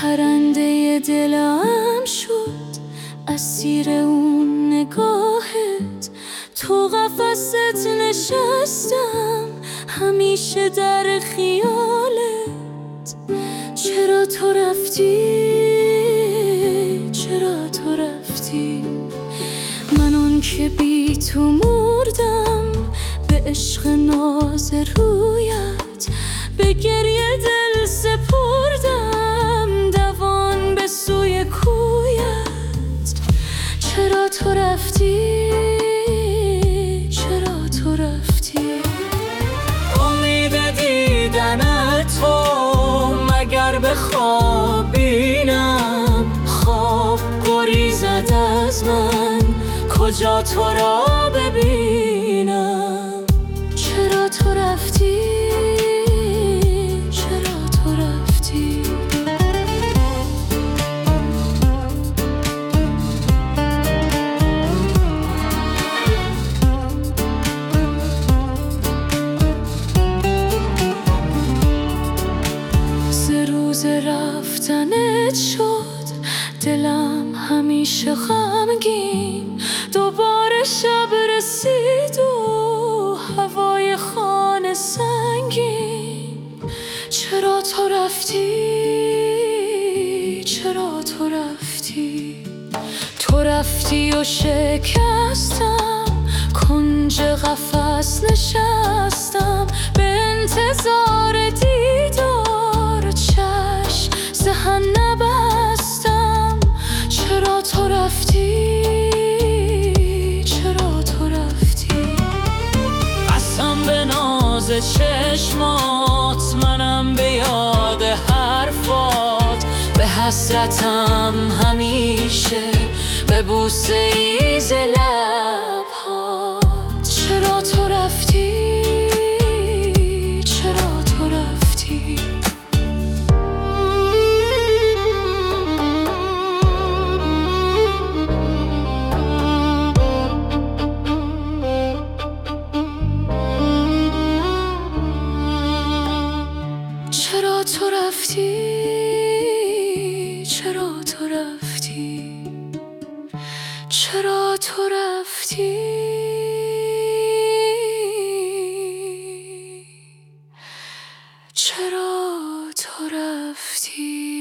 پرنده دلم شد اسیر اون نگاهت، تو قفست نشستم همیشه در خیالت. چرا تو رفتی، چرا تو رفتی؟ من اون که بی تو مردم، به عشق ناز رویت به گریه دل سپردم، دوان به سوی کویت. چرا تو رفتی، چرا تو رفتی؟ امید دیدن تو مگر به خواب بینم؟ خواب گریزد از من، کجا تو را ببینم؟ چرا تو رفتی، چرا تو رفتی؟ روز رفتنت شد دلم همیشه غمگین، دوباره شب رسید و هوای خانه سنگین. چرا تو رفتی، چرا تو رفتی؟ تو رفتی و شکستم، کنج قفس نشستم به انتظار دیدار، چشم ذهن نبستم. چرا تو رفتی، چرا تو رفتی؟ قسم به ناز چشمات، منم به یاد حرفات، به حسرتم همیشه به بوسه ای ز لبهات. چرا تو رفتی، چرا تو رفتی؟ چرا تو رفتی، چرا تو رفتی؟ چرا تو رفتی، چرا تو رفتی؟